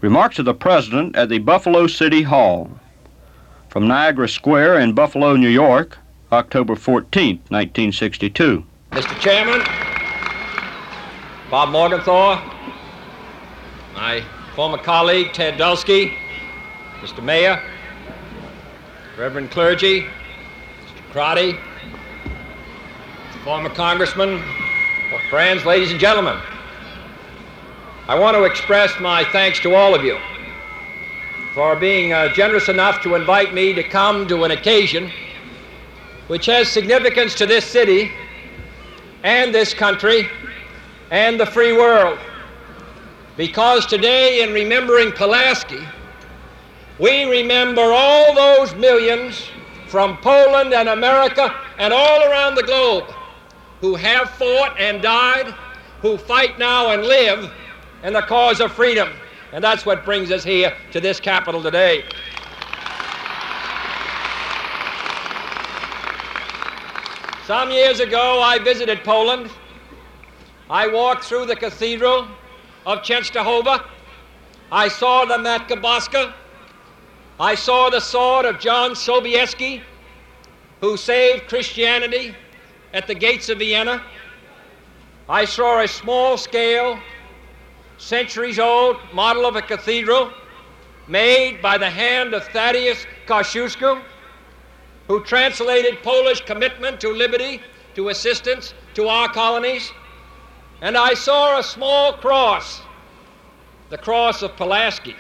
Remarks of the President at the Buffalo City Hall. From Niagara Square in Buffalo, New York, October 14, 1962. Mr. Chairman, Bob Morgenthau, my former colleague Ted Dulski, Mr. Mayor, Reverend clergy, Mr. Crotty, former congressman, friends, ladies and gentlemen, I want to express my thanks to all of you for being generous enough to invite me to come to an occasion which has significance to this city and this country and the free world. Because today, in remembering Pulaski, we remember all those millions from Poland and America and all around the globe who have fought and died, who fight now and live in the cause of freedom. And that's what brings us here to this Capitol today. Some years ago, I visited Poland. I walked through the Cathedral of Częstochowa. I saw the Matka Boska. I saw the sword of John Sobieski, who saved Christianity at the gates of Vienna. I saw a small-scale, centuries-old model of a cathedral made by the hand of Thaddeus Kościuszko, who translated Polish commitment to liberty, to assistance to our colonies. And I saw a small cross, the cross of Pulaski.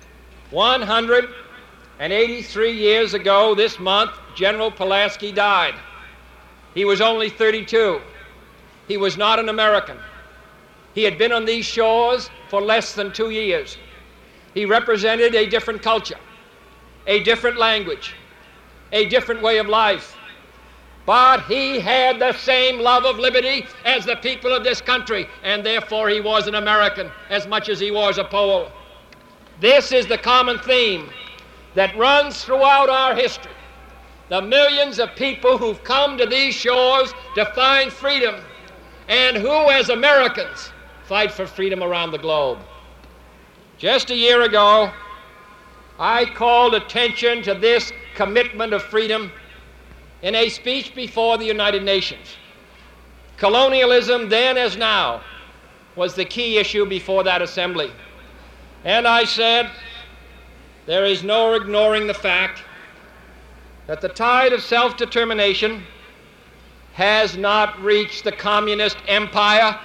183 years ago this month, General Pulaski died. He was only 32. He was not an American. He had been on these shores for less than 2 years. He represented a different culture, a different language, a different way of life. But he had the same love of liberty as the people of this country, and therefore he was an American as much as he was a Pole. This is the common theme that runs throughout our history. The millions of people who've come to these shores to find freedom, and who, as Americans, fight for freedom around the globe. Just a year ago, I called attention to this commitment of freedom in a speech before the United Nations. Colonialism, then as now, was the key issue before that assembly. And I said, there is no ignoring the fact that the tide of self-determination has not reached the communist empire,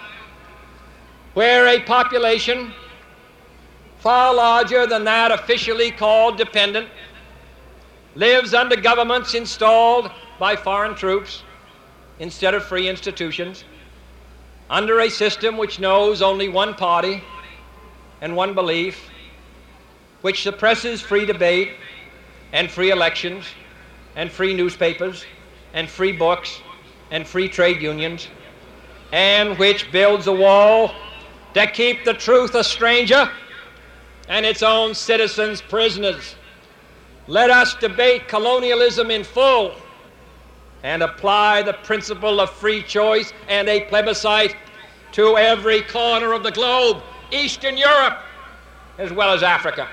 where a population far larger than that officially called dependent lives under governments installed by foreign troops instead of free institutions, under a system which knows only one party and one belief, which suppresses free debate and free elections and free newspapers and free books and free trade unions, and which builds a wall to keep the truth a stranger and its own citizens prisoners. Let us debate colonialism in full and apply the principle of free choice and a plebiscite to every corner of the globe, Eastern Europe as well as Africa.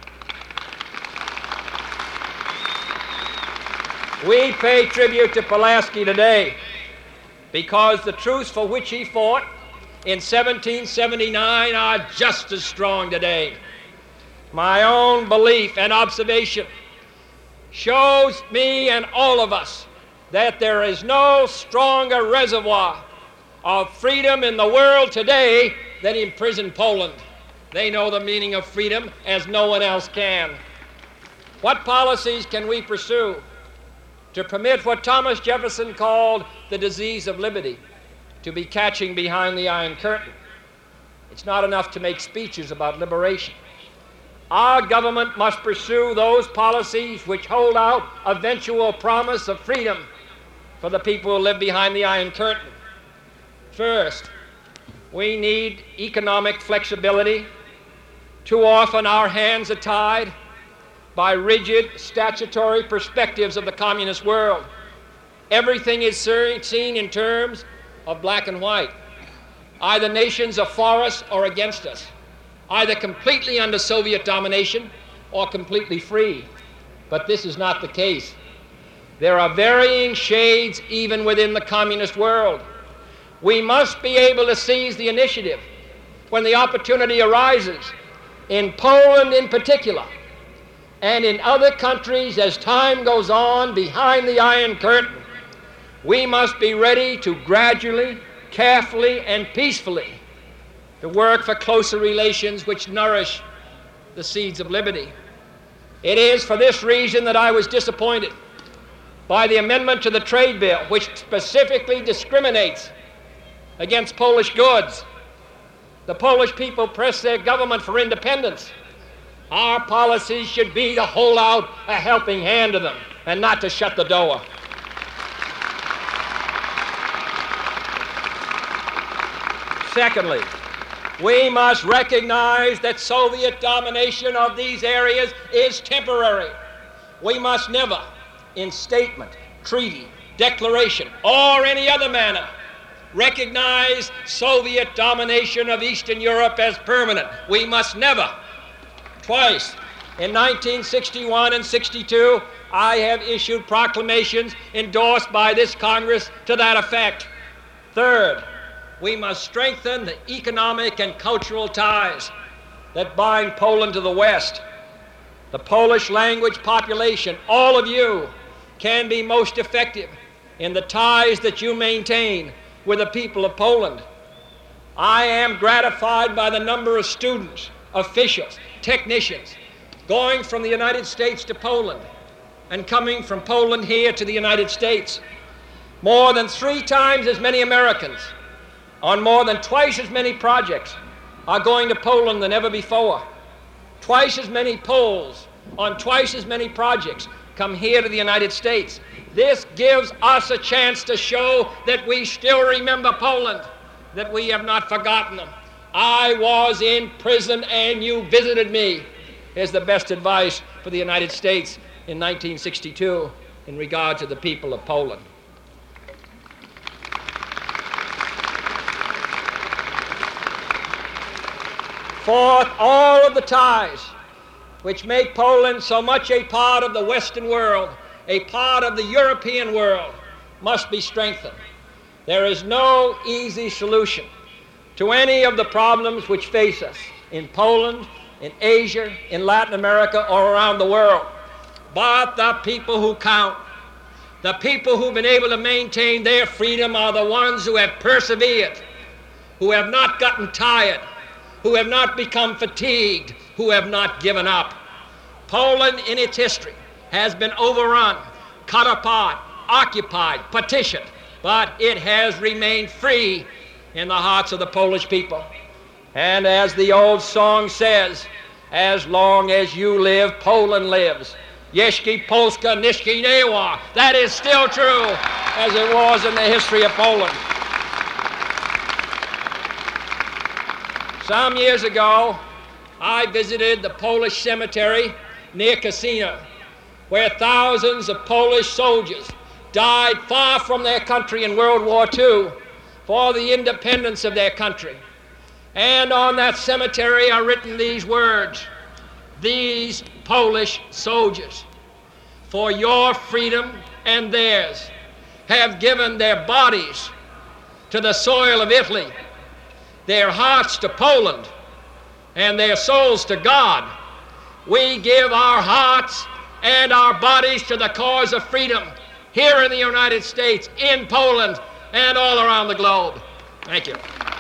We pay tribute to Pulaski today because the truths for which he fought in 1779 are just as strong today. My own belief and observation shows me and all of us that there is no stronger reservoir of freedom in the world today than imprisoned Poland. They know the meaning of freedom as no one else can. What policies can we pursue to permit what Thomas Jefferson called the disease of liberty to be catching behind the Iron Curtain? It's not enough to make speeches about liberation. Our government must pursue those policies which hold out eventual promise of freedom for the people who live behind the Iron Curtain. First, we need economic flexibility. Too often our hands are tied by rigid statutory perspectives of the communist world. Everything is seen in terms of black and white. Either nations are for us or against us. either completely under Soviet domination or completely free. But this is not the case. There are varying shades even within the communist world. We must be able to seize the initiative when the opportunity arises, in Poland in particular, and in other countries as time goes on behind the Iron Curtain. We must be ready to gradually, carefully, and peacefully to work for closer relations which nourish the seeds of liberty. It is for this reason that I was disappointed by the amendment to the trade bill, which specifically discriminates against Polish goods. The Polish people press their government for independence. Our policy should be to hold out a helping hand to them and not to shut the door. Secondly, we must recognize that Soviet domination of these areas is temporary. We must never, in statement, treaty, declaration, or any other manner, recognize Soviet domination of Eastern Europe as permanent. We must never. Twice, in 1961 and 62, I have issued proclamations endorsed by this Congress to that effect. Third, we must strengthen the economic and cultural ties that bind Poland to the West. The Polish language population, all of you, can be most effective in the ties that you maintain with the people of Poland. I am gratified by the number of students, officials, technicians going from the United States to Poland and coming from Poland here to the United States. More than 3 times as many Americans on more than twice as many projects are going to Poland than ever before. Twice as many Poles on twice as many projects come here to the United States. This gives us a chance to show that we still remember Poland, that we have not forgotten them. I was in prison and you visited me, is the best advice for the United States in 1962 in regard to the people of Poland. Fourth, all of the ties which make Poland so much a part of the Western world, a part of the European world, must be strengthened. There is no easy solution to any of the problems which face us in Poland, in Asia, in Latin America, or around the world. But the people who count, the people who've been able to maintain their freedom, are the ones who have persevered, who have not gotten tired, who have not become fatigued, who have not given up. Poland in its history has been overrun, cut apart, occupied, partitioned, but it has remained free in the hearts of the Polish people. And as the old song says, as long as you live, Poland lives. Jeśli Polska niszczy nieła. That is still true as it was in the history of Poland. Some years ago, I visited the Polish cemetery near Cassino, where thousands of Polish soldiers died far from their country in World War II for the independence of their country. And on that cemetery are written these words: "These Polish soldiers, for your freedom and theirs, have given their bodies to the soil of Italy, their hearts to Poland, and their souls to God. We give our hearts and our bodies to the cause of freedom here in the United States, in Poland, and all around the globe." Thank you.